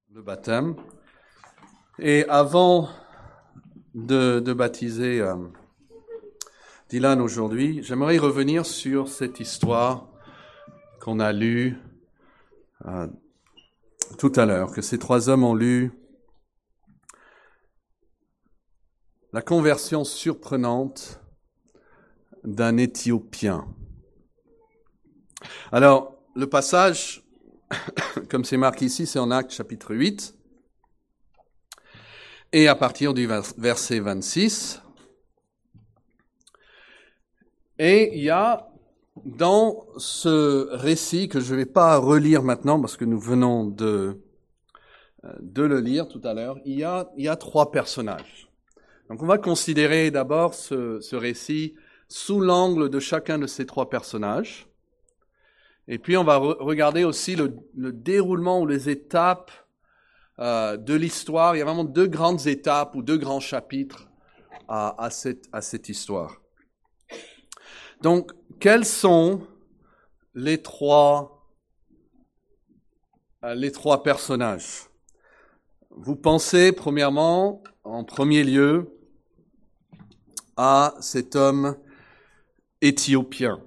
le baptême. Et avant de baptiser Dylan aujourd'hui, j'aimerais revenir sur cette histoire qu'on a lue tout à l'heure, que ces trois hommes ont lu. La conversion surprenante d'un Éthiopien. Alors, le passage, comme c'est marqué ici, c'est en Actes chapitre 8. Et à partir du verset 26. Et il y a dans ce récit, que je ne vais pas relire maintenant parce que nous venons de le lire tout à l'heure, il y a trois personnages. Donc on va considérer d'abord ce récit sous l'angle de chacun de ces trois personnages. Et puis on va regarder aussi le déroulement ou les étapes de l'histoire. Il y a vraiment deux grandes étapes ou deux grands chapitres à cette histoire. Donc, quels sont les trois personnages? Vous pensez premièrement, en premier lieu, à cet homme éthiopien.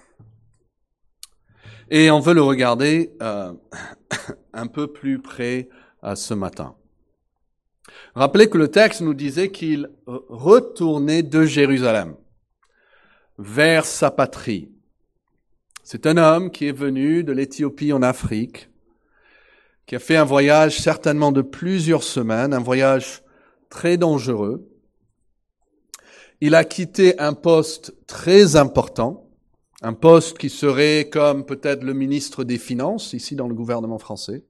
Et on veut le regarder un peu plus près ce matin. Rappelez que le texte nous disait qu'il retournait de Jérusalem vers sa patrie. C'est un homme qui est venu de l'Éthiopie en Afrique, qui a fait un voyage certainement de plusieurs semaines, un voyage très dangereux. Il a quitté un poste très important, un poste qui serait comme peut-être le ministre des Finances, ici dans le gouvernement français.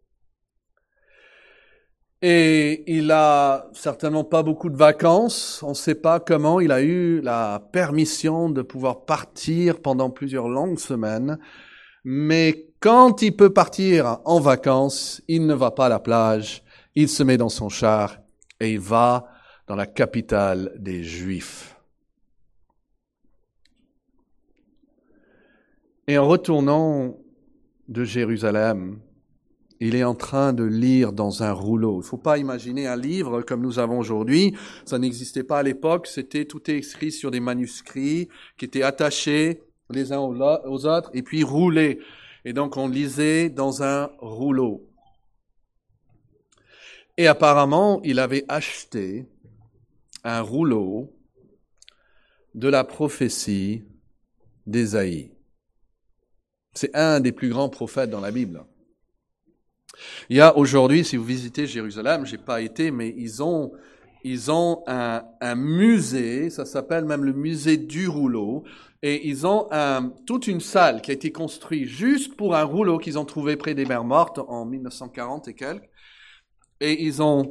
Et il a certainement pas beaucoup de vacances. On ne sait pas comment il a eu la permission de pouvoir partir pendant plusieurs longues semaines. Mais quand il peut partir en vacances, il ne va pas à la plage. Il se met dans son char et il va dans la capitale des Juifs. Et en retournant de Jérusalem, il est en train de lire dans un rouleau. Il ne faut pas imaginer un livre comme nous avons aujourd'hui. Ça n'existait pas à l'époque. Tout est écrit sur des manuscrits qui étaient attachés les uns aux autres et puis roulés. Et donc on lisait dans un rouleau. Et apparemment, il avait acheté un rouleau de la prophétie d'Ésaïe. C'est un des plus grands prophètes dans la Bible. Il y a aujourd'hui, si vous visitez Jérusalem, j'ai pas été, mais ils ont un musée, ça s'appelle même le musée du rouleau, et ils ont toute une salle qui a été construite juste pour un rouleau qu'ils ont trouvé près des Mers Mortes en 1940 et quelques, et ils ont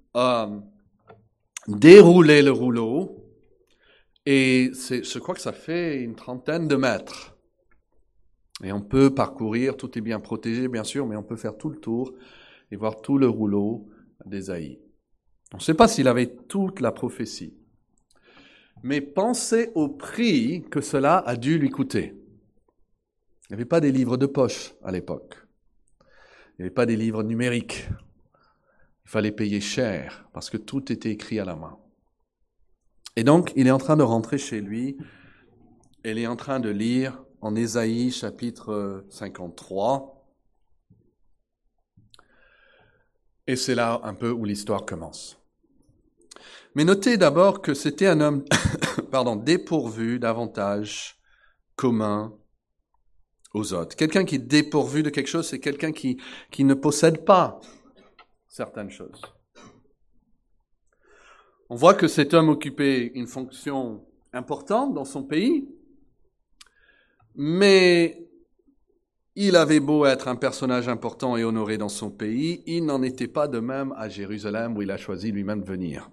déroulé le rouleau, et je crois que ça fait une trentaine de mètres. Et on peut parcourir, tout est bien protégé bien sûr, mais on peut faire tout le tour et voir tout le rouleau d'Ésaïe. On ne sait pas s'il avait toute la prophétie. Mais pensez au prix que cela a dû lui coûter. Il n'y avait pas des livres de poche à l'époque. Il n'y avait pas des livres numériques. Il fallait payer cher parce que tout était écrit à la main. Et donc, il est en train de rentrer chez lui. Il est en train de lire en Ésaïe chapitre 53. Et c'est là un peu où l'histoire commence. Mais notez d'abord que c'était un homme dépourvu d'avantages communs aux autres. Quelqu'un qui est dépourvu de quelque chose, c'est quelqu'un qui ne possède pas certaines choses. On voit que cet homme occupait une fonction importante dans son pays, mais il avait beau être un personnage important et honoré dans son pays, il n'en était pas de même à Jérusalem où il a choisi lui-même de venir.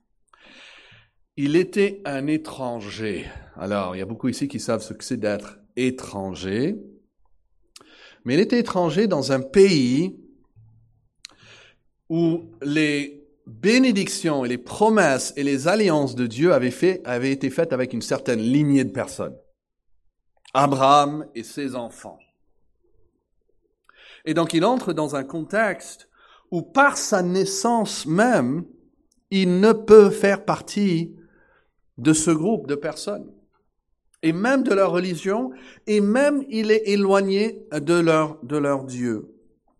Il était un étranger. Alors, il y a beaucoup ici qui savent ce que c'est d'être étranger. Mais il était étranger dans un pays où les bénédictions et les promesses et les alliances de Dieu avaient été faites avec une certaine lignée de personnes. Abraham et ses enfants. Et donc il entre dans un contexte où par sa naissance même, il ne peut faire partie de ce groupe de personnes, et même de leur religion, et même il est éloigné de leur Dieu.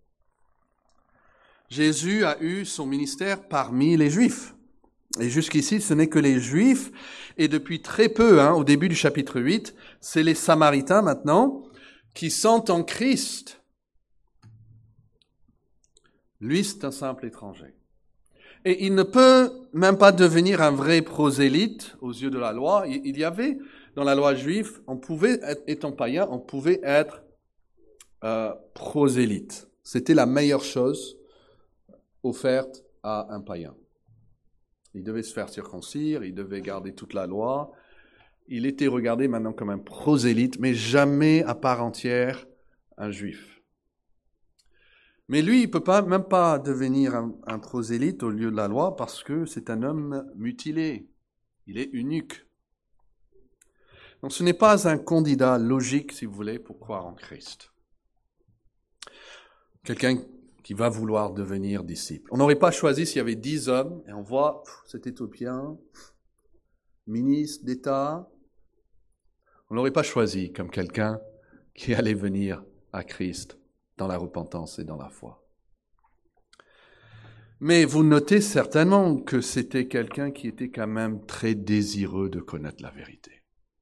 Jésus a eu son ministère parmi les Juifs. Et jusqu'ici, ce n'est que les Juifs, et depuis très peu, au début du chapitre 8, c'est les Samaritains maintenant, qui sont en Christ. Lui, c'est un simple étranger. Et il ne peut même pas devenir un vrai prosélyte aux yeux de la loi. Il y avait, dans la loi juive, on pouvait, étant païen, on pouvait être prosélyte. C'était la meilleure chose offerte à un païen. Il devait se faire circoncire, il devait garder toute la loi. Il était regardé maintenant comme un prosélyte, mais jamais à part entière un juif. Mais lui, il ne peut même pas devenir un prosélyte au lieu de la loi parce que c'est un homme mutilé. Il est unique. Donc ce n'est pas un candidat logique, si vous voulez, pour croire en Christ. Quelqu'un qui va vouloir devenir disciple. On n'aurait pas choisi s'il y avait 10 hommes, et on voit cet Éthiopien, ministre d'État. On n'aurait pas choisi comme quelqu'un qui allait venir à Christ dans la repentance et dans la foi. Mais vous notez certainement que c'était quelqu'un qui était quand même très désireux de connaître la vérité.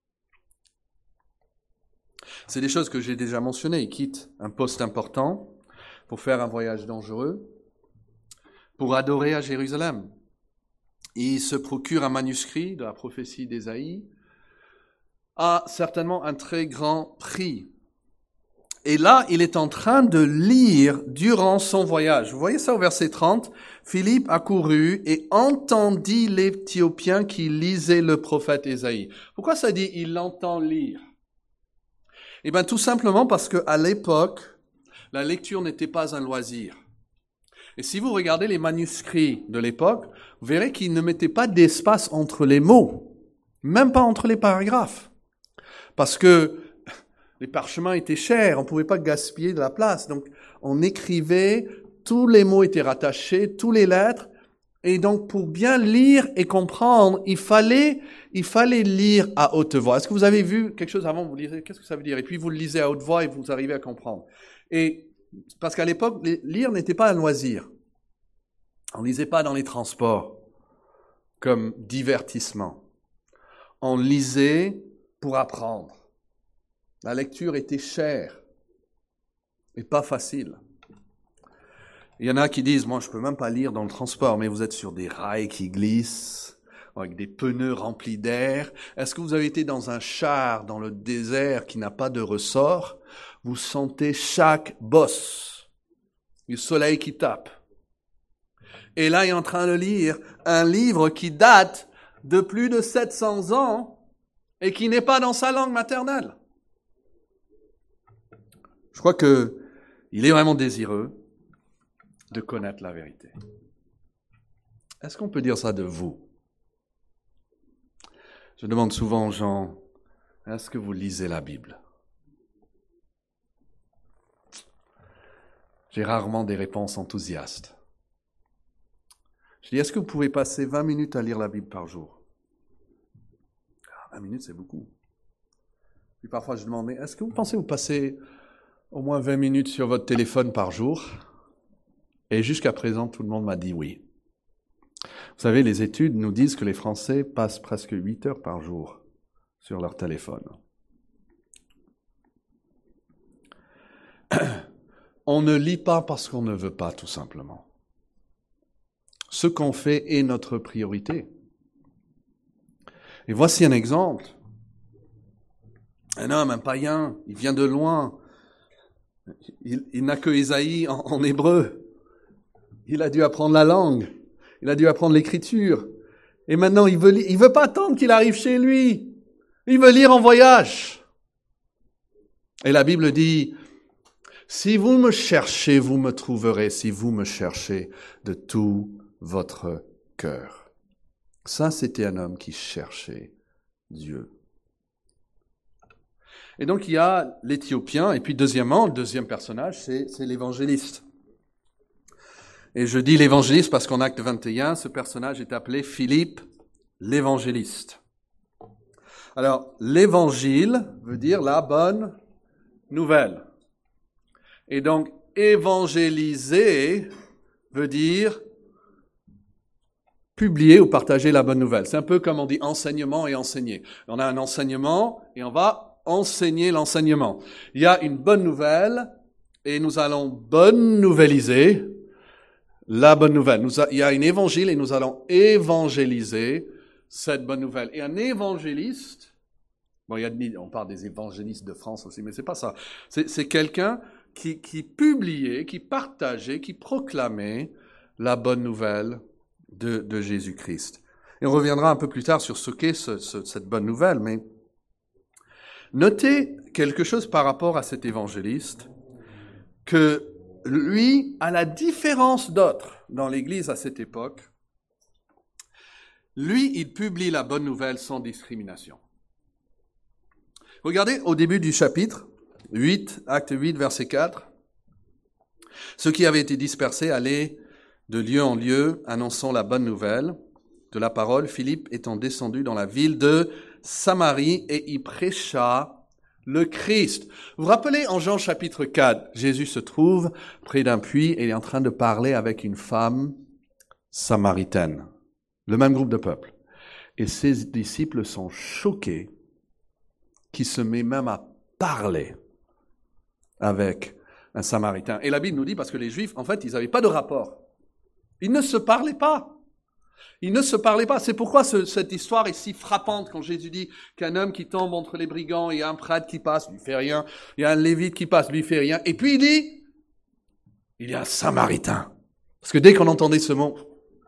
C'est des choses que j'ai déjà mentionnées. Il quitte un poste important pour faire un voyage dangereux, pour adorer à Jérusalem. Il se procure un manuscrit de la prophétie d'Ésaïe à certainement un très grand prix. Et là, il est en train de lire durant son voyage. Vous voyez ça au verset 30. Philippe accourut et entendit l'Éthiopien qui lisait le prophète Ésaïe. Pourquoi ça dit « il entend lire » ? Eh bien, tout simplement parce qu'à l'époque, la lecture n'était pas un loisir. Et si vous regardez les manuscrits de l'époque, vous verrez qu'ils ne mettaient pas d'espace entre les mots, même pas entre les paragraphes. Parce que les parchemins étaient chers, on ne pouvait pas gaspiller de la place. Donc, on écrivait, tous les mots étaient rattachés, tous les lettres. Et donc, pour bien lire et comprendre, il fallait lire à haute voix. Est-ce que vous avez vu quelque chose avant, vous lisez, qu'est-ce que ça veut dire? Et puis, vous le lisez à haute voix et vous arrivez à comprendre. Et parce qu'à l'époque, lire n'était pas un loisir. On ne lisait pas dans les transports comme divertissement. On lisait pour apprendre. La lecture était chère et pas facile. Il y en a qui disent, moi je ne peux même pas lire dans le transport, mais vous êtes sur des rails qui glissent, avec des pneus remplis d'air. Est-ce que vous avez été dans un char dans le désert qui n'a pas de ressort? Vous sentez chaque bosse, le soleil qui tape. Et là, il est en train de lire un livre qui date de plus de 700 ans et qui n'est pas dans sa langue maternelle. Je crois qu'il est vraiment désireux de connaître la vérité. Est-ce qu'on peut dire ça de vous? Je demande souvent aux gens, est-ce que vous lisez la Bible? J'ai rarement des réponses enthousiastes. Je dis, est-ce que vous pouvez passer 20 minutes à lire la Bible par jour? 20 minutes, c'est beaucoup. Puis parfois, je demande, mais est-ce que vous pensez vous passez au moins 20 minutes sur votre téléphone par jour? Et jusqu'à présent, tout le monde m'a dit oui. Vous savez, les études nous disent que les Français passent presque 8 heures par jour sur leur téléphone. On ne lit pas parce qu'on ne veut pas, tout simplement. Ce qu'on fait est notre priorité. Et voici un exemple. Un homme, un païen, il vient de loin. Il n'a que Ésaïe en hébreu. Il a dû apprendre la langue. Il a dû apprendre l'écriture. Et maintenant, il veut pas attendre qu'il arrive chez lui. Il veut lire en voyage. Et la Bible dit, si vous me cherchez, vous me trouverez, si vous me cherchez de tout votre cœur. Ça, c'était un homme qui cherchait Dieu. Et donc, il y a l'Éthiopien, et puis deuxièmement, le deuxième personnage, c'est l'évangéliste. Et je dis l'évangéliste parce qu'en Acte 21, ce personnage est appelé Philippe l'évangéliste. Alors, l'évangile veut dire la bonne nouvelle. Et donc, évangéliser veut dire publier ou partager la bonne nouvelle. C'est un peu comme on dit enseignement et enseigner. On a un enseignement et on va enseigner l'enseignement. Il y a une bonne nouvelle et nous allons bonne nouveliser la bonne nouvelle. Il y a un évangile et nous allons évangéliser cette bonne nouvelle. Et un évangéliste, bon, on parle des évangélistes de France aussi, mais c'est pas ça. C'est quelqu'un qui publiait, qui partageait, qui proclamait la bonne nouvelle de Jésus-Christ. Et on reviendra un peu plus tard sur ce qu'est cette bonne nouvelle, mais notez quelque chose par rapport à cet évangéliste, que lui, à la différence d'autres dans l'Église à cette époque, lui, il publie la bonne nouvelle sans discrimination. Regardez au début du chapitre 8, acte 8, verset 4. Ceux qui avaient été dispersés allaient de lieu en lieu, annonçant la bonne nouvelle de la parole. Philippe étant descendu dans la ville de Samarie et y prêcha le Christ. Vous vous rappelez en Jean chapitre 4, Jésus se trouve près d'un puits et il est en train de parler avec une femme samaritaine, le même groupe de peuple. Et ses disciples sont choqués qu'il se met même à parler avec un Samaritain. Et la Bible nous dit, parce que les Juifs, en fait, ils n'avaient pas de rapport. Ils ne se parlaient pas. Ils ne se parlaient pas. C'est pourquoi cette histoire est si frappante quand Jésus dit qu'un homme qui tombe entre les brigands, il y a un prêtre qui passe, lui fait rien. Il y a un lévite qui passe, lui fait rien. Et puis il dit, il y a un Samaritain. Parce que dès qu'on entendait ce mot,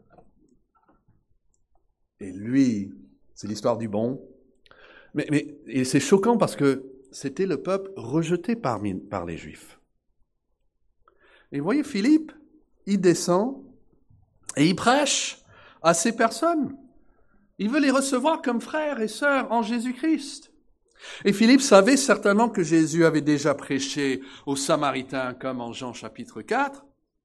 et lui, c'est l'histoire du bon. Mais et c'est choquant parce que c'était le peuple rejeté par les Juifs. Et vous voyez, Philippe, il descend et il prêche à ces personnes. Il veut les recevoir comme frères et sœurs en Jésus-Christ. Et Philippe savait certainement que Jésus avait déjà prêché aux Samaritains comme en Jean chapitre 4.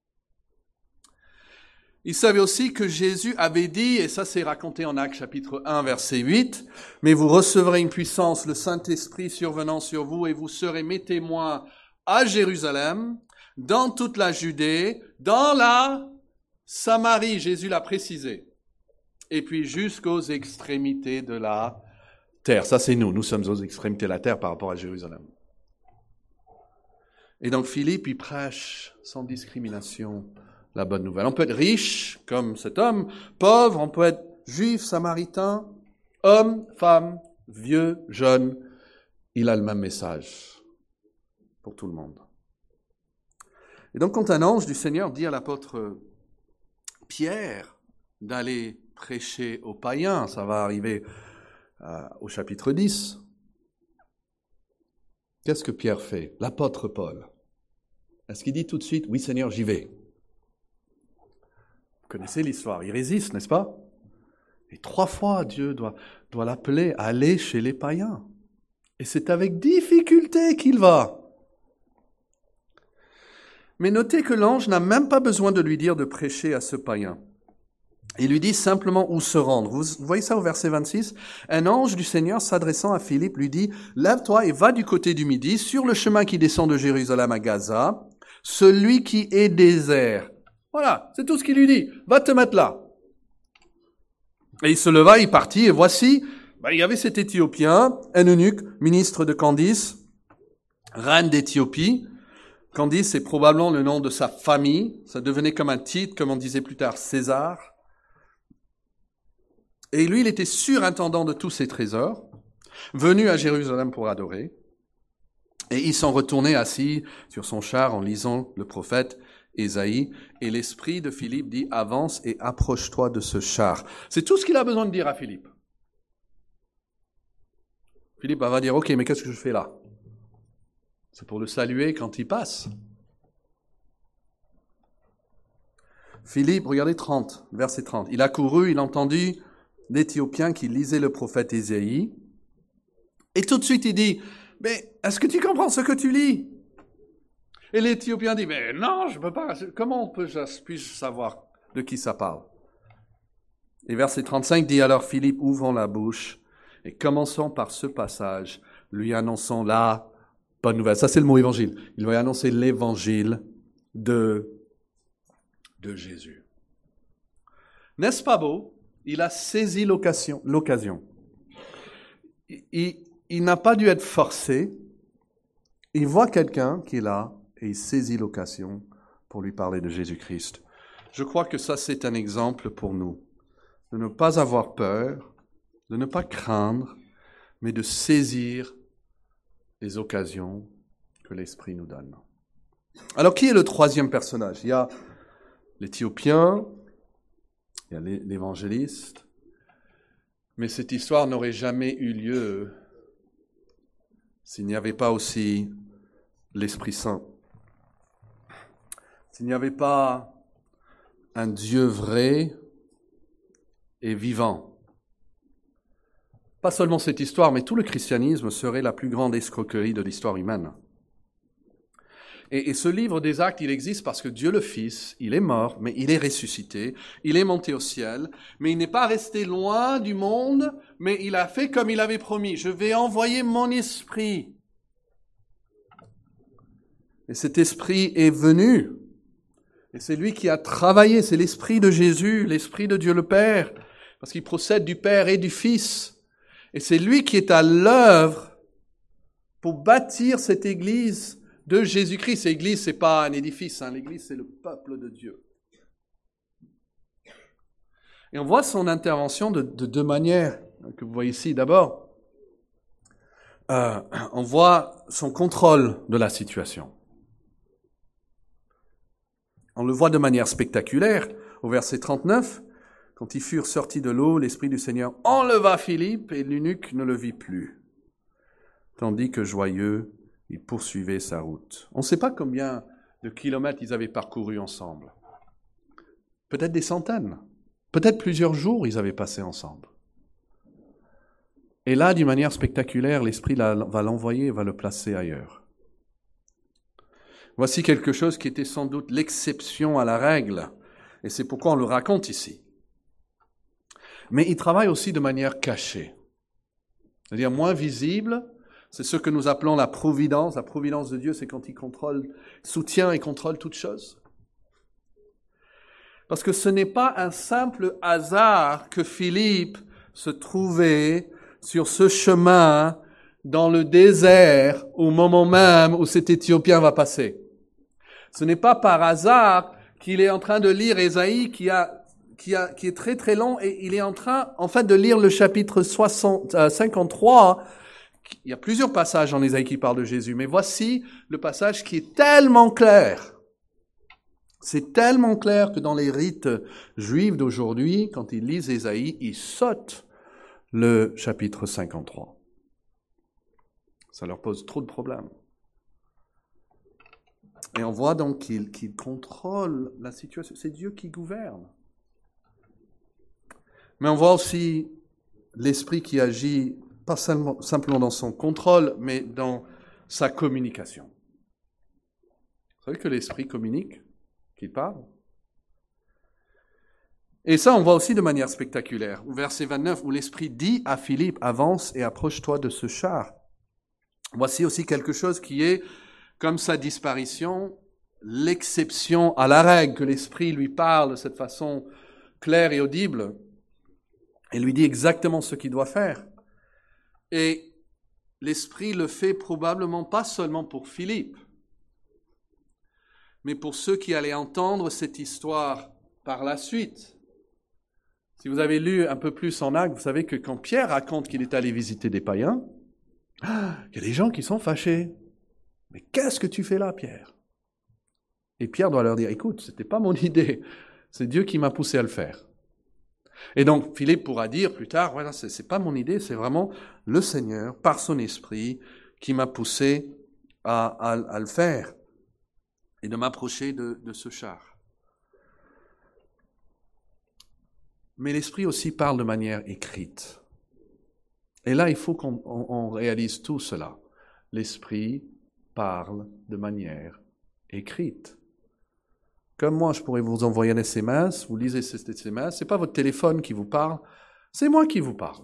Il savait aussi que Jésus avait dit, et ça c'est raconté en Actes chapitre 1 verset 8, « Mais vous recevrez une puissance, le Saint-Esprit survenant sur vous, et vous serez mes témoins à Jérusalem, dans toute la Judée, dans la Samarie, Jésus l'a précisé, et puis jusqu'aux extrémités de la terre. » Ça c'est nous sommes aux extrémités de la terre par rapport à Jérusalem. Et donc Philippe, il prêche sans discrimination la bonne nouvelle. On peut être riche, comme cet homme, pauvre, on peut être juif, samaritain, homme, femme, vieux, jeune. Il a le même message pour tout le monde. Et donc, quand un ange du Seigneur dit à l'apôtre Pierre d'aller prêcher aux païens, ça va arriver au chapitre 10, qu'est-ce que Pierre fait? L'apôtre Paul. Est-ce qu'il dit tout de suite, oui Seigneur, j'y vais? Vous connaissez l'histoire, il résiste, n'est-ce pas? Et 3 fois, Dieu doit l'appeler à aller chez les païens. Et c'est avec difficulté qu'il va. Mais notez que l'ange n'a même pas besoin de lui dire de prêcher à ce païen. Il lui dit simplement où se rendre. Vous voyez ça au verset 26? Un ange du Seigneur s'adressant à Philippe lui dit, « Lève-toi et va du côté du midi, sur le chemin qui descend de Jérusalem à Gaza, celui qui est désert. » Voilà, c'est tout ce qu'il lui dit. Va te mettre là. Et il se leva, il partit, et voici, il y avait cet Éthiopien, un eunuque, ministre de Candice, reine d'Éthiopie. Candice, c'est probablement le nom de sa famille. Ça devenait comme un titre, comme on disait plus tard, César. Et lui, il était surintendant de tous ses trésors, venu à Jérusalem pour adorer. Et ils sont retournés assis sur son char en lisant le prophète Ésaïe, et l'esprit de Philippe dit, avance et approche-toi de ce char. C'est tout ce qu'il a besoin de dire à Philippe. Philippe va dire, ok, mais qu'est-ce que je fais là? C'est pour le saluer quand il passe. Philippe, regardez 30, verset 30. Il a couru, il a entendu l'Éthiopien qui lisait le prophète Ésaïe, et tout de suite il dit, mais est-ce que tu comprends ce que tu lis? Et l'Éthiopien dit, mais non, je ne peux pas. Comment puis-je savoir de qui ça parle? Et verset 35 dit, alors Philippe, ouvrant la bouche, et commençons par ce passage, lui annonçant la bonne nouvelle. Ça, c'est le mot évangile. Il va annoncer l'évangile de Jésus. N'est-ce pas beau? Il a saisi l'occasion. Il n'a pas dû être forcé. Il voit quelqu'un qui est là et il saisit l'occasion pour lui parler de Jésus-Christ. Je crois que ça, c'est un exemple pour nous. De ne pas avoir peur, de ne pas craindre, mais de saisir les occasions que l'Esprit nous donne. Alors, qui est le troisième personnage? Il y a l'Éthiopien, il y a l'évangéliste, mais cette histoire n'aurait jamais eu lieu s'il n'y avait pas aussi l'Esprit Saint. S'il n'y avait pas un Dieu vrai et vivant. Pas seulement cette histoire, mais tout le christianisme serait la plus grande escroquerie de l'histoire humaine. Et ce livre des Actes, il existe parce que Dieu le Fils, il est mort, mais il est ressuscité, il est monté au ciel, mais il n'est pas resté loin du monde, mais il a fait comme il avait promis. Je vais envoyer mon esprit. Et cet esprit est venu. Et c'est lui qui a travaillé, c'est l'esprit de Jésus, l'esprit de Dieu le Père, parce qu'il procède du Père et du Fils. Et c'est lui qui est à l'œuvre pour bâtir cette église de Jésus-Christ. L'église, c'est pas un édifice, l'église, c'est le peuple de Dieu. Et on voit son intervention de deux manières, que vous voyez ici. D'abord, on voit son contrôle de la situation. On le voit de manière spectaculaire. Au verset 39, quand ils furent sortis de l'eau, l'Esprit du Seigneur enleva Philippe et l'eunuque ne le vit plus. Tandis que joyeux, il poursuivait sa route. On ne sait pas combien de kilomètres ils avaient parcouru ensemble. Peut-être des centaines. Peut-être plusieurs jours ils avaient passé ensemble. Et là, d'une manière spectaculaire, l'Esprit va l'envoyer et va le placer ailleurs. Voici quelque chose qui était sans doute l'exception à la règle. Et c'est pourquoi on le raconte ici. Mais il travaille aussi de manière cachée. C'est-à-dire moins visible. C'est ce que nous appelons la providence. La providence de Dieu, c'est quand il soutient et contrôle toutes choses. Parce que ce n'est pas un simple hasard que Philippe se trouvait sur ce chemin dans le désert au moment même où cet Éthiopien va passer. Ce n'est pas par hasard qu'il est en train de lire Ésaïe qui est très très long et il est en train en fait de lire le chapitre 53. Il y a plusieurs passages en Ésaïe qui parlent de Jésus, mais voici le passage qui est tellement clair. C'est tellement clair que dans les rites juifs d'aujourd'hui, quand ils lisent Ésaïe, ils sautent le chapitre 53. Ça leur pose trop de problèmes. Et on voit donc qu'il contrôle la situation. C'est Dieu qui gouverne. Mais on voit aussi l'Esprit qui agit pas simplement dans son contrôle, mais dans sa communication. Vous savez que l'Esprit communique, qu'il parle. Et ça, on voit aussi de manière spectaculaire. Au verset 29, où l'Esprit dit à Philippe, avance et approche-toi de ce char. Voici aussi quelque chose qui est, comme sa disparition, l'exception à la règle, que l'Esprit lui parle de cette façon claire et audible, et lui dit exactement ce qu'il doit faire. Et l'Esprit le fait probablement pas seulement pour Philippe, mais pour ceux qui allaient entendre cette histoire par la suite. Si vous avez lu un peu plus en Actes, vous savez que quand Pierre raconte qu'il est allé visiter des païens, il y a des gens qui sont fâchés. Mais qu'est-ce que tu fais là, Pierre? Et Pierre doit leur dire, écoute, c'était pas mon idée, c'est Dieu qui m'a poussé à le faire. Et donc Philippe pourra dire plus tard, voilà, c'est pas mon idée, c'est vraiment le Seigneur, par son esprit, qui m'a poussé à le faire et de m'approcher de ce char. Mais l'Esprit aussi parle de manière écrite. Et là, il faut qu'on réalise tout cela. L'Esprit parle de manière écrite. Comme moi, je pourrais vous envoyer un SMS, vous lisez cet SMS, c'est pas votre téléphone qui vous parle, c'est moi qui vous parle.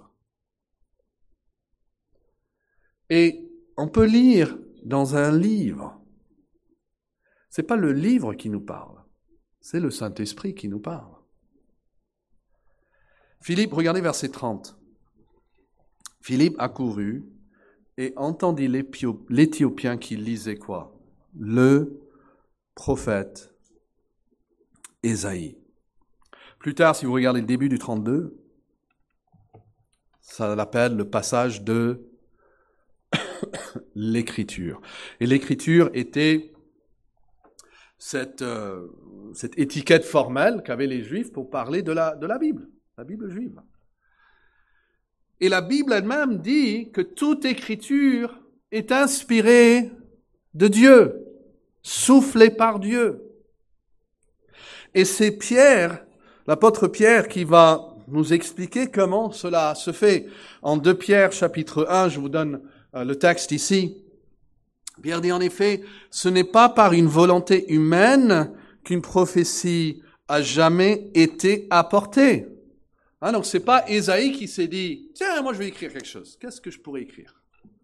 Et on peut lire dans un livre. C'est pas le livre qui nous parle, c'est le Saint-Esprit qui nous parle. Philippe, regardez verset 30. Philippe accourut et entendit l'Éthiopien qui lisait quoi? Le prophète Ésaïe. Plus tard, si vous regardez le début du 32, ça l'appelle le passage de l'écriture. Et l'écriture était cette étiquette formelle qu'avaient les Juifs pour parler de la Bible juive. Et la Bible elle-même dit que toute écriture est inspirée de Dieu, soufflée par Dieu. Et c'est Pierre, l'apôtre Pierre, qui va nous expliquer comment cela se fait. En 2 Pierre, chapitre 1, je vous donne le texte ici. Pierre dit en effet, ce n'est pas par une volonté humaine qu'une prophétie a jamais été apportée. Donc c'est pas Ésaïe qui s'est dit, tiens, moi je vais écrire quelque chose. Qu'est-ce que je pourrais écrire?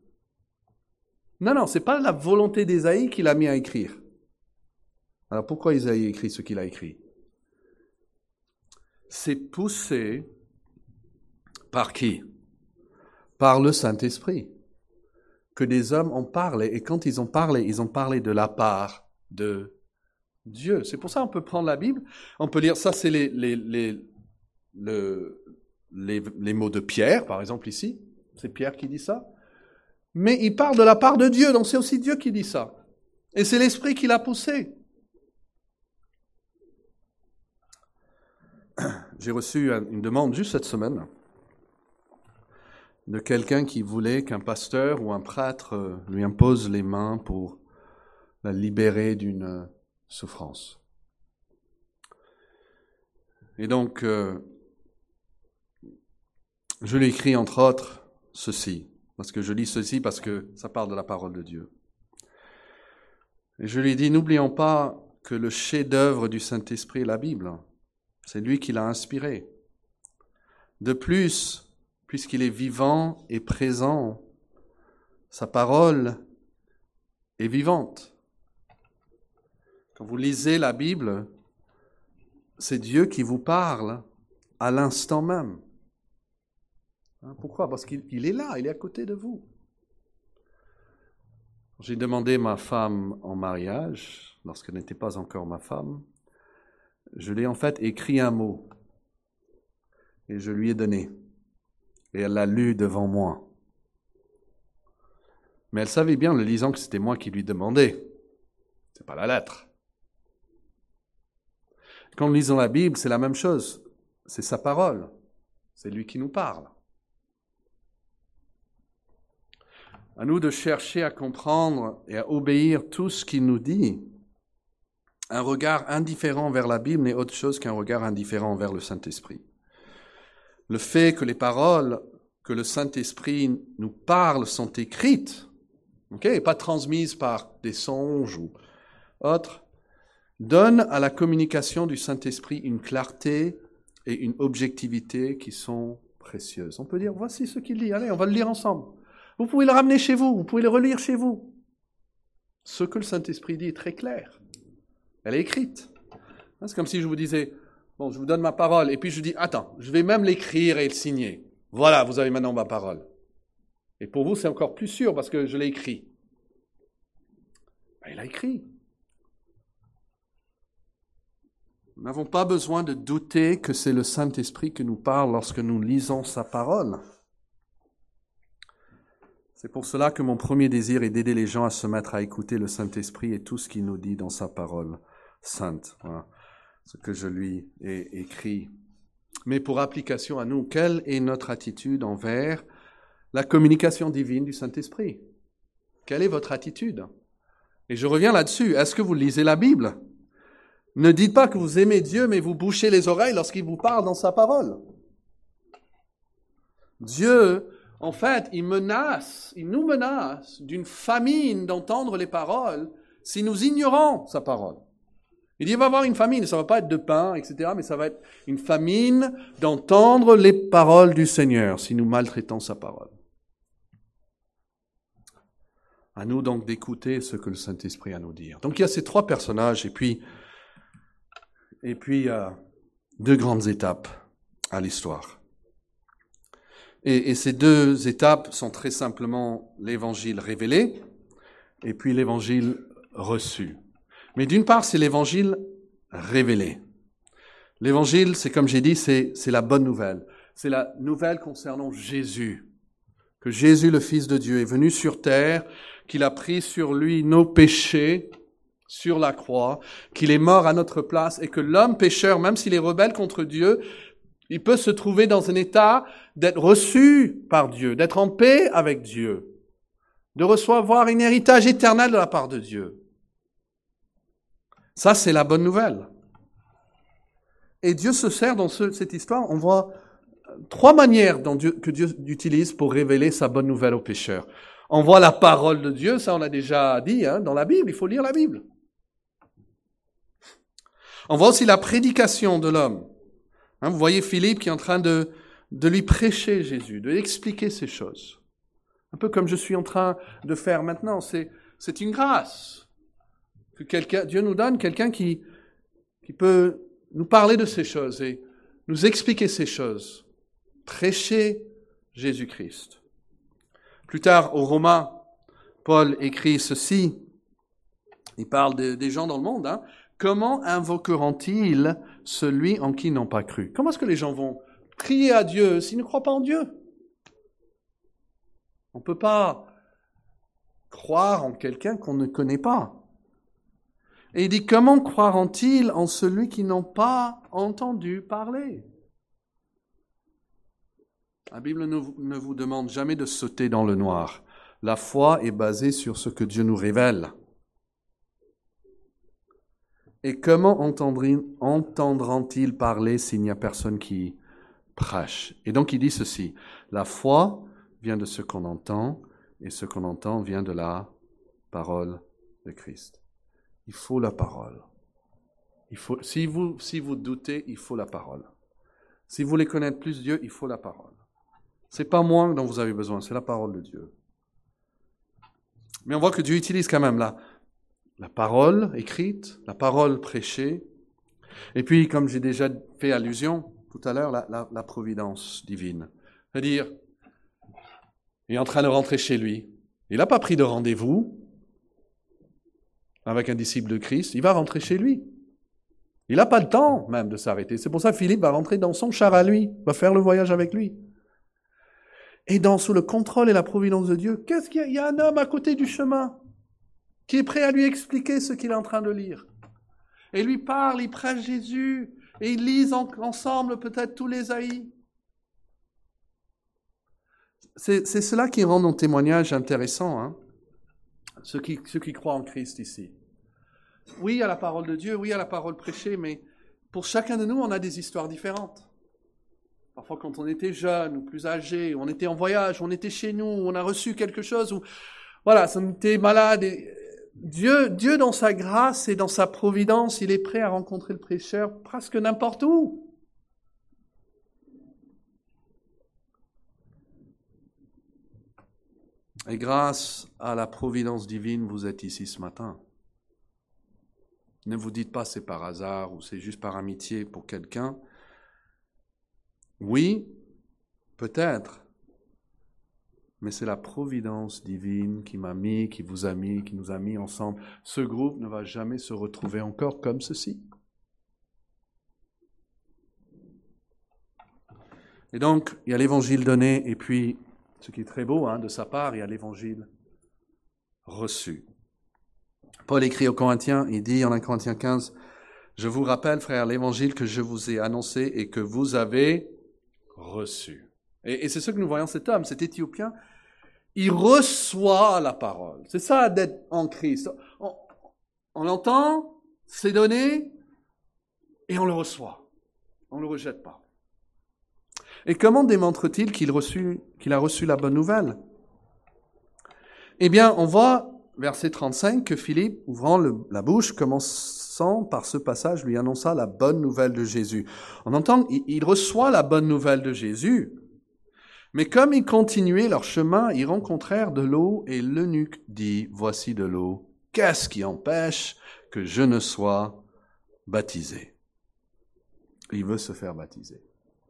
Non, c'est pas la volonté d'Ésaïe qui l'a mis à écrire. Alors pourquoi Ésaïe écrit ce qu'il a écrit? C'est poussé par qui? Par le Saint-Esprit. Que des hommes ont parlé, et quand ils ont parlé de la part de Dieu. C'est pour ça qu'on peut prendre la Bible, on peut lire, ça c'est les mots de Pierre, par exemple ici, c'est Pierre qui dit ça, mais il parle de la part de Dieu, donc c'est aussi Dieu qui dit ça. Et c'est l'Esprit qui l'a poussé. J'ai reçu une demande juste cette semaine de quelqu'un qui voulait qu'un pasteur ou un prêtre lui impose les mains pour la libérer d'une souffrance. Et donc, je lui écris entre autres ceci, parce que je lis ceci parce que ça parle de la parole de Dieu. Et je lui dis, n'oublions pas que le chef-d'œuvre du Saint-Esprit est la Bible. C'est lui qui l'a inspiré. De plus, puisqu'il est vivant et présent, sa parole est vivante. Quand vous lisez la Bible, c'est Dieu qui vous parle à l'instant même. Pourquoi? Parce qu'il est là, il est à côté de vous. J'ai demandé ma femme en mariage, lorsqu'elle n'était pas encore ma femme. Je lui ai en fait écrit un mot et je lui ai donné. Et elle l'a lu devant moi. Mais elle savait bien, en le lisant, que c'était moi qui lui demandais. C'est pas la lettre. Quand nous lisons la Bible, c'est la même chose. C'est sa parole. C'est lui qui nous parle. À nous de chercher à comprendre et à obéir tout ce qu'il nous dit. Un regard indifférent vers la Bible n'est autre chose qu'un regard indifférent vers le Saint-Esprit. Le fait que les paroles que le Saint-Esprit nous parle sont écrites, et pas transmises par des songes ou autres, donne à la communication du Saint-Esprit une clarté et une objectivité qui sont précieuses. On peut dire, voici ce qu'il dit, allez, on va le lire ensemble. Vous pouvez le ramener chez vous, vous pouvez le relire chez vous. Ce que le Saint-Esprit dit est très clair. Elle est écrite. C'est comme si je vous disais, bon, je vous donne ma parole, et puis je dis, attends, je vais même l'écrire et le signer. Voilà, vous avez maintenant ma parole. Et pour vous, c'est encore plus sûr parce que je l'ai écrit. Il a écrit. Nous n'avons pas besoin de douter que c'est le Saint-Esprit qui nous parle lorsque nous lisons sa parole. C'est pour cela que mon premier désir est d'aider les gens à se mettre à écouter le Saint-Esprit et tout ce qu'il nous dit dans sa parole sainte. Voilà ce que je lui ai écrit. Mais pour application à nous, quelle est notre attitude envers la communication divine du Saint-Esprit? Quelle est votre attitude? Et je reviens là-dessus. Est-ce que vous lisez la Bible? Ne dites pas que vous aimez Dieu, mais vous bouchez les oreilles lorsqu'il vous parle dans sa parole. Dieu, en fait, il nous menace d'une famine d'entendre les paroles si nous ignorons sa parole. Il dit, il va y avoir une famine, ça ne va pas être de pain, etc., mais ça va être une famine d'entendre les paroles du Seigneur, si nous maltraitons sa parole. À nous donc d'écouter ce que le Saint-Esprit a à nous dire. Donc il y a ces trois personnages, et puis deux grandes étapes à l'histoire. Et ces deux étapes sont très simplement l'évangile révélé et puis l'évangile reçu. Mais d'une part, c'est l'évangile révélé. L'évangile, c'est comme j'ai dit, c'est la bonne nouvelle. C'est la nouvelle concernant Jésus. Que Jésus, le Fils de Dieu, est venu sur terre, qu'il a pris sur lui nos péchés sur la croix, qu'il est mort à notre place et que l'homme pécheur, même s'il est rebelle contre Dieu, il peut se trouver dans un état d'être reçu par Dieu, d'être en paix avec Dieu, de recevoir un héritage éternel de la part de Dieu. Ça, c'est la bonne nouvelle. Et Dieu se sert dans cette histoire, on voit trois manières que Dieu utilise pour révéler sa bonne nouvelle aux pécheurs. On voit la parole de Dieu, ça on l'a déjà dit, dans la Bible, il faut lire la Bible. On voit aussi la prédication de l'homme. Vous voyez Philippe qui est en train de lui prêcher Jésus, de lui expliquer ces choses. Un peu comme je suis en train de faire maintenant. C'est une grâce que Dieu nous donne, quelqu'un qui peut nous parler de ces choses et nous expliquer ces choses. Prêcher Jésus-Christ. Plus tard, aux Romains, Paul écrit ceci. Il parle des gens dans le monde. Comment invoqueront-ils celui en qui ils n'ont pas cru? Comment est-ce que les gens vont crier à Dieu s'ils ne croient pas en Dieu? On ne peut pas croire en quelqu'un qu'on ne connaît pas. Et il dit, comment croiront-ils en celui qui n'ont pas entendu parler? La Bible ne vous demande jamais de sauter dans le noir. La foi est basée sur ce que Dieu nous révèle. Et comment entendront-ils parler s'il n'y a personne qui prêche? Et donc il dit ceci, la foi vient de ce qu'on entend, et ce qu'on entend vient de la parole de Christ. Il faut la parole. Si vous doutez, il faut la parole. Si vous voulez connaître plus Dieu, il faut la parole. C'est pas moi dont vous avez besoin, c'est la parole de Dieu. Mais on voit que Dieu utilise quand même la parole écrite, la parole prêchée, et puis, comme j'ai déjà fait allusion tout à l'heure, la providence divine. C'est-à-dire, il est en train de rentrer chez lui. Il n'a pas pris de rendez-vous avec un disciple de Christ, il va rentrer chez lui. Il n'a pas le temps même de s'arrêter. C'est pour ça que Philippe va rentrer dans son char à lui, va faire le voyage avec lui. Et sous le contrôle et la providence de Dieu, qu'est-ce qu'il y a? Il y a un homme à côté du chemin qui est prêt à lui expliquer ce qu'il est en train de lire. Et lui parle, il prêche Jésus, et ils lisent ensemble peut-être tous les Ésaïe. C'est cela qui rend nos témoignages intéressants, ceux qui croient en Christ ici. Oui, il y a la parole de Dieu, oui, il y a la parole prêchée, mais pour chacun de nous, on a des histoires différentes. Parfois, quand on était jeune ou plus âgé, on était en voyage, on était chez nous, on a reçu quelque chose, ou voilà, on était malade. Et Dieu, dans sa grâce et dans sa providence, il est prêt à rencontrer le prêcheur presque n'importe où. Et grâce à la providence divine, vous êtes ici ce matin. Ne vous dites pas c'est par hasard ou c'est juste par amitié pour quelqu'un. Oui, peut-être, mais c'est la providence divine qui m'a mis, qui vous a mis, qui nous a mis ensemble. Ce groupe ne va jamais se retrouver encore comme ceci. Et donc, il y a l'évangile donné, et puis, ce qui est très beau de sa part, il y a l'évangile reçu. Paul écrit aux Corinthiens, il dit en 1 Corinthiens 15, « Je vous rappelle, frères, l'évangile que je vous ai annoncé et que vous avez reçu. » Et c'est ce que nous voyons cet homme, cet Éthiopien, il reçoit la parole. C'est ça d'être en Christ. On l'entend, c'est donné, et on le reçoit. On ne le rejette pas. Et comment démontre-t-il qu'il a reçu la bonne nouvelle? Eh bien, on voit verset 35, que Philippe, ouvrant la bouche, commençant par ce passage, lui annonça la bonne nouvelle de Jésus. On entend, il reçoit la bonne nouvelle de Jésus, mais comme ils continuaient leur chemin, ils rencontrèrent de l'eau, et l'eunuque dit, voici de l'eau, qu'est-ce qui empêche que je ne sois baptisé? Il veut se faire baptiser.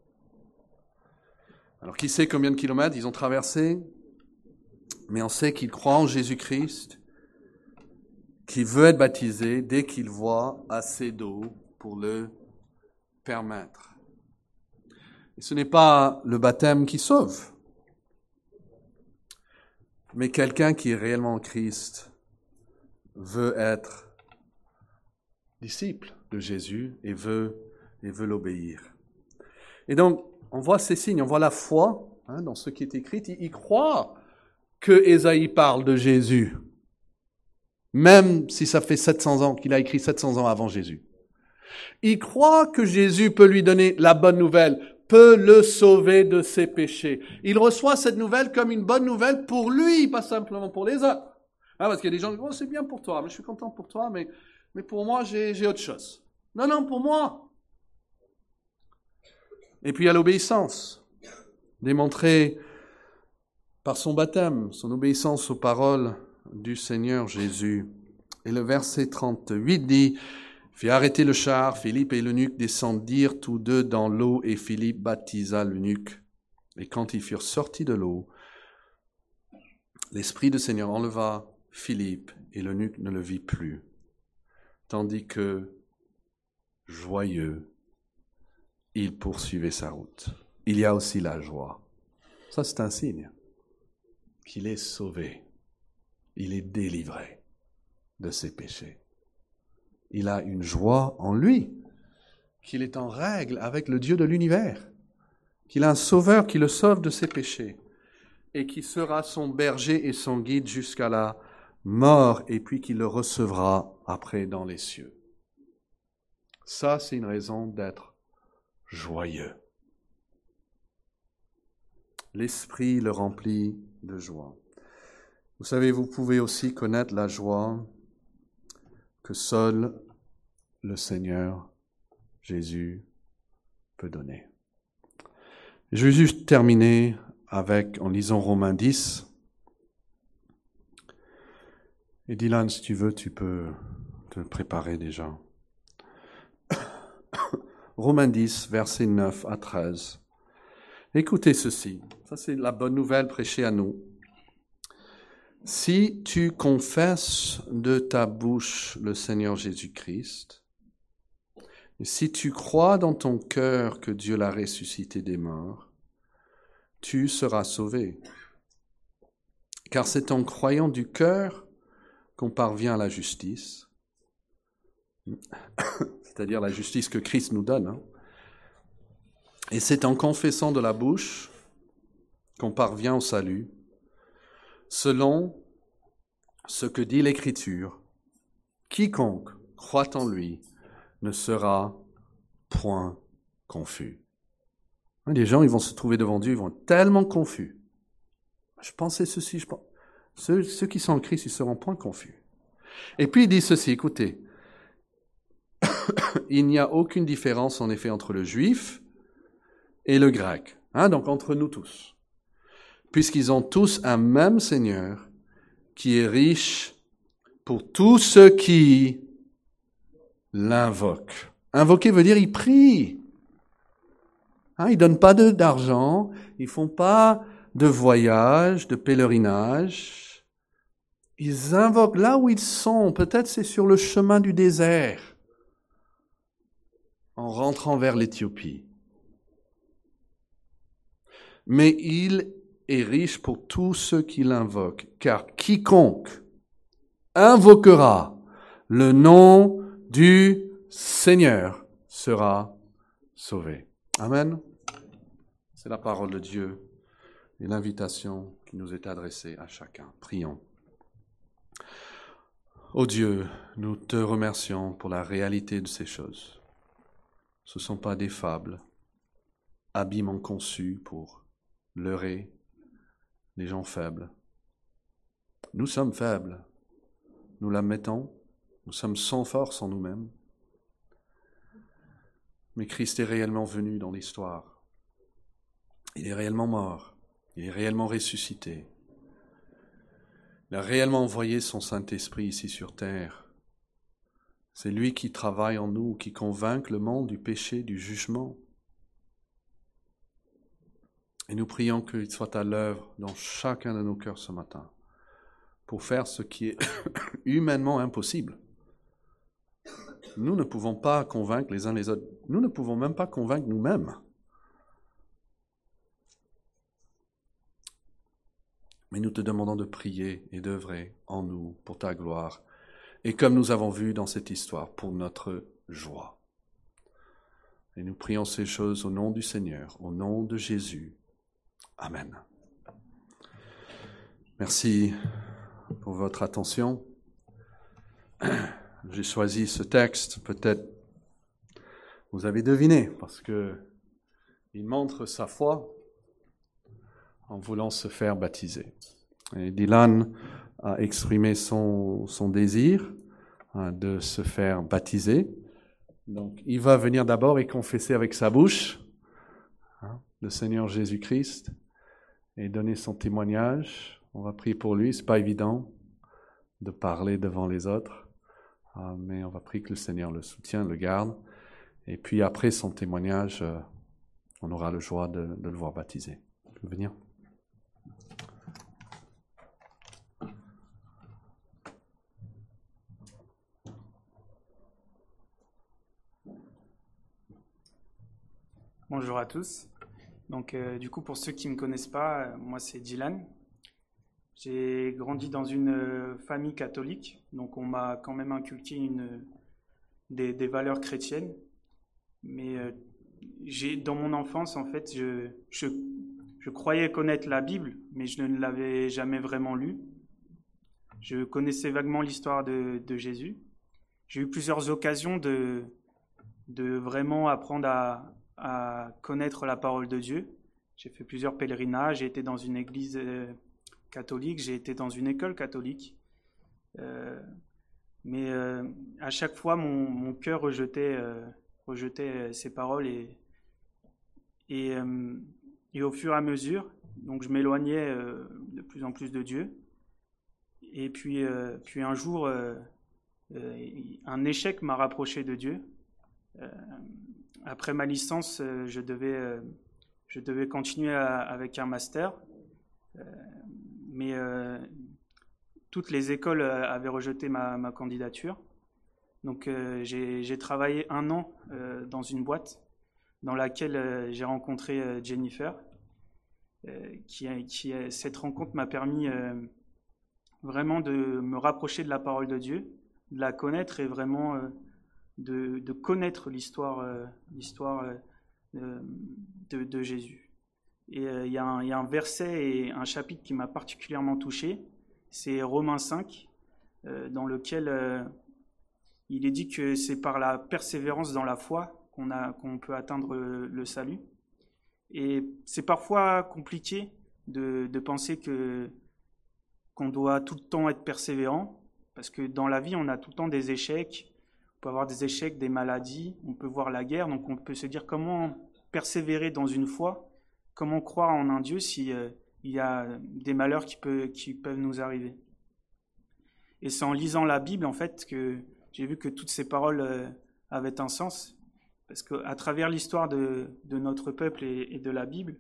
Alors, qui sait combien de kilomètres ils ont traversé? Mais on sait qu'il croit en Jésus-Christ, qu'il veut être baptisé dès qu'il voit assez d'eau pour le permettre. Et ce n'est pas le baptême qui sauve, mais quelqu'un qui est réellement en Christ veut être disciple de Jésus et veut l'obéir. Et donc, on voit ces signes, on voit la foi dans ce qui est écrit. Il croit que Ésaïe parle de Jésus, même si ça fait 700 ans, qu'il a écrit 700 ans avant Jésus. Il croit que Jésus peut lui donner la bonne nouvelle, peut le sauver de ses péchés. Il reçoit cette nouvelle comme une bonne nouvelle pour lui, pas simplement pour les autres. Parce qu'il y a des gens qui disent, oh, c'est bien pour toi, mais je suis content pour toi, mais pour moi, j'ai autre chose. Non, pour moi. Et puis il y a l'obéissance, démontrée par son baptême, son obéissance aux paroles du Seigneur Jésus. Et le verset 38 dit, « Fit arrêter le char, Philippe et l'eunuque descendirent tous deux dans l'eau, et Philippe baptisa l'eunuque. Et quand ils furent sortis de l'eau, l'Esprit du Seigneur enleva Philippe, et l'eunuque ne le vit plus. Tandis que, joyeux, il poursuivait sa route. » Il y a aussi la joie. Ça, c'est un signe qu'il est sauvé. Il est délivré de ses péchés. Il a une joie en lui, qu'il est en règle avec le Dieu de l'univers, qu'il a un sauveur qui le sauve de ses péchés et qui sera son berger et son guide jusqu'à la mort et puis qu'il le recevra après dans les cieux. Ça, c'est une raison d'être joyeux. L'Esprit le remplit de joie. Vous savez, vous pouvez aussi connaître la joie que seul le Seigneur Jésus peut donner. Je vais juste terminer en lisant Romains 10. Et Dylan, si tu veux, tu peux te préparer déjà. Romains 10, versets 9 à 13. Écoutez ceci, ça c'est la bonne nouvelle prêchée à nous. Si tu confesses de ta bouche le Seigneur Jésus-Christ, et si tu crois dans ton cœur que Dieu l'a ressuscité des morts, tu seras sauvé. Car c'est en croyant du cœur qu'on parvient à la justice, c'est-à-dire la justice que Christ nous donne, et c'est en confessant de la bouche qu'on parvient au salut, selon ce que dit l'Écriture. Quiconque croit en lui ne sera point confus. Les gens, ils vont se trouver devant Dieu, ils vont être tellement confus. Je pensais ceci, ceux qui sont en Christ, ils seront point confus. Et puis il dit ceci, écoutez, il n'y a aucune différence en effet entre le juif et le grec, donc entre nous tous, puisqu'ils ont tous un même Seigneur qui est riche pour tous ceux qui l'invoquent. Invoquer veut dire ils prient. Ils donnent pas d'argent, ils font pas de voyage, de pèlerinage. Ils invoquent là où ils sont. Peut-être c'est sur le chemin du désert, en rentrant vers l'Éthiopie. Mais il est riche pour tous ceux qui l'invoquent, car quiconque invoquera le nom du Seigneur sera sauvé. Amen. C'est la parole de Dieu et l'invitation qui nous est adressée à chacun. Prions. Ô Dieu, nous te remercions pour la réalité de ces choses. Ce ne sont pas des fables, habilement conçues pour leurrer les gens faibles. Nous sommes faibles, nous la mettons, nous sommes sans force en nous-mêmes. Mais Christ est réellement venu dans l'histoire. Il est réellement mort, il est réellement ressuscité. Il a réellement envoyé son Saint-Esprit ici sur terre. C'est lui qui travaille en nous, qui convainc le monde du péché, du jugement. Et nous prions qu'il soit à l'œuvre dans chacun de nos cœurs ce matin pour faire ce qui est humainement impossible. Nous ne pouvons pas convaincre les uns les autres. Nous ne pouvons même pas convaincre nous-mêmes. Mais nous te demandons de prier et d'œuvrer en nous pour ta gloire. Et comme nous avons vu dans cette histoire, pour notre joie. Et nous prions ces choses au nom du Seigneur, au nom de Jésus. Amen. Merci pour votre attention. J'ai choisi ce texte, peut-être vous avez deviné, parce que il montre sa foi en voulant se faire baptiser. Et Dylan a exprimé son désir de se faire baptiser. Donc, il va venir d'abord et confesser avec sa bouche le Seigneur Jésus-Christ et donner son témoignage. On va prier pour lui. C'est pas évident de parler devant les autres, mais on va prier que le Seigneur le soutienne, le garde. Et puis après son témoignage, on aura le joie de le voir baptiser. Tu veux venir? Bonjour à tous. Donc, du coup, pour ceux qui ne me connaissent pas, moi c'est Dylan. J'ai grandi dans une famille catholique, donc on m'a quand même inculqué des valeurs chrétiennes. Mais dans mon enfance, en fait, je croyais connaître la Bible, mais je ne l'avais jamais vraiment lue. Je connaissais vaguement l'histoire de Jésus. J'ai eu plusieurs occasions de vraiment apprendre à connaître la parole de Dieu. J'ai fait plusieurs pèlerinages, j'ai été dans une église catholique, j'ai été dans une école catholique. Mais à chaque fois, mon cœur rejetait ces paroles et au fur et à mesure, donc je m'éloignais de plus en plus de Dieu. Et puis un jour, un échec m'a rapproché de Dieu. Après ma licence, je devais continuer avec un master, mais toutes les écoles avaient rejeté ma candidature. Donc j'ai travaillé 1 an dans une boîte dans laquelle j'ai rencontré Jennifer. Cette rencontre m'a permis vraiment de me rapprocher de la parole de Dieu, de la connaître et vraiment de connaître l'histoire de Jésus. Et il y a un verset et un chapitre qui m'a particulièrement touché, c'est Romains 5, dans lequel il est dit que c'est par la persévérance dans la foi qu'on peut atteindre le salut. Et c'est parfois compliqué de penser qu'on doit tout le temps être persévérant, parce que dans la vie, on a tout le temps des échecs. On peut avoir des échecs, des maladies, on peut voir la guerre, donc on peut se dire comment persévérer dans une foi, comment croire en un Dieu si il y a des malheurs qui peuvent nous arriver. Et c'est en lisant la Bible, en fait, que j'ai vu que toutes ces paroles avaient un sens, parce qu'à travers l'histoire de notre peuple et de la Bible,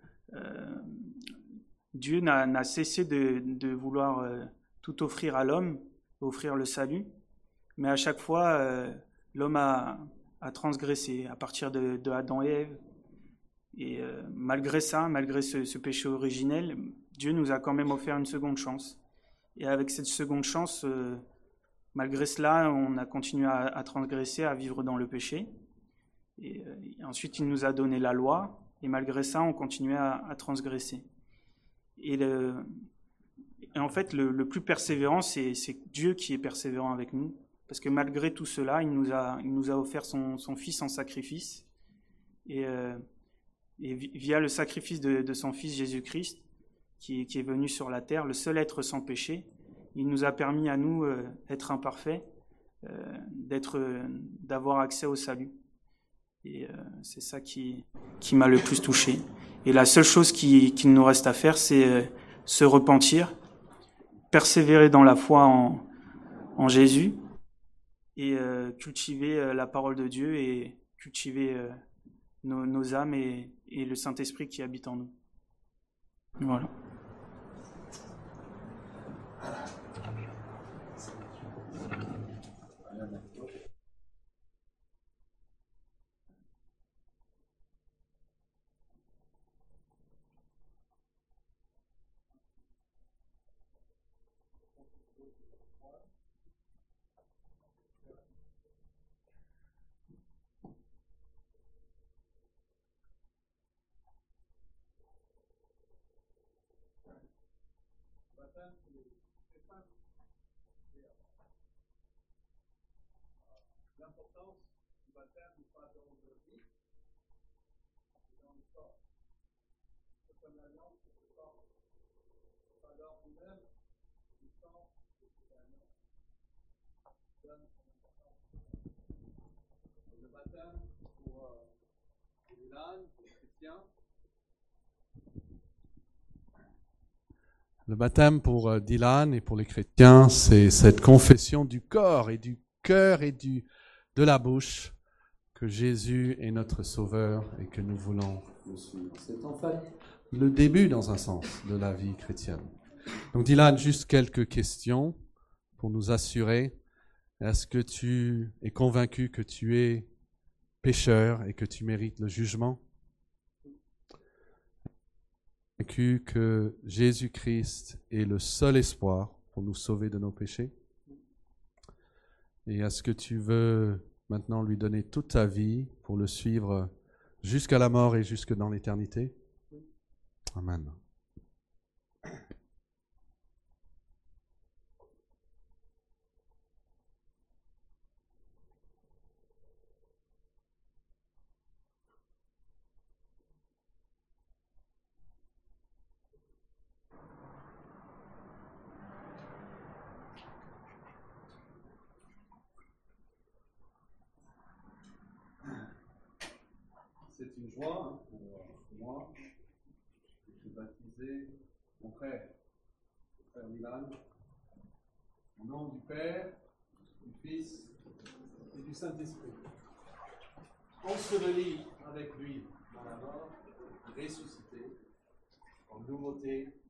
Dieu n'a cessé de vouloir tout offrir à l'homme, offrir le salut, mais à chaque fois, l'homme a transgressé à partir de Adam et Ève. Et malgré ça, malgré ce péché originel, Dieu nous a quand même offert une seconde chance. Et avec cette seconde chance, malgré cela, on a continué à transgresser, à vivre dans le péché. Et ensuite, il nous a donné la loi. Et malgré ça, on continuait à transgresser. Et en fait, le plus persévérant, c'est Dieu qui est persévérant avec nous. Parce que malgré tout cela, il nous a offert son Fils en sacrifice. Et via le sacrifice de son Fils Jésus-Christ, qui est venu sur la terre, le seul être sans péché, il nous a permis à nous, être imparfaits, d'avoir accès au salut. Et c'est ça qui m'a le plus touché. Et la seule chose qu'il nous reste à faire, c'est se repentir, persévérer dans la foi en Jésus et cultiver la parole de Dieu et cultiver nos âmes et le Saint-Esprit qui habite en nous. Voilà. L'importance du baptême n'est pas dans le vie, c'est dans le corps. C'est comme la langue, c'est le corps. Alors nous-mêmes, du sang, c'est un homme. Donne son importance. Le baptême pour les ânes, pour les chrétiens. Le baptême pour Dylan et pour les chrétiens, c'est cette confession du corps et du cœur et de la bouche que Jésus est notre Sauveur et que nous voulons le suivre. C'est en fait le début, dans un sens, de la vie chrétienne. Donc Dylan, juste quelques questions pour nous assurer. Est-ce que tu es convaincu que tu es pécheur et que tu mérites le jugement? Convaincu que Jésus-Christ est le seul espoir pour nous sauver de nos péchés? Et est-ce que tu veux maintenant lui donner toute ta vie pour le suivre jusqu'à la mort et jusque dans l'éternité? Amen. C'est une joie pour moi de baptiser mon frère Milan, au nom du Père, du Fils et du Saint-Esprit. Enseveli avec lui dans la mort, ressuscité en nouveauté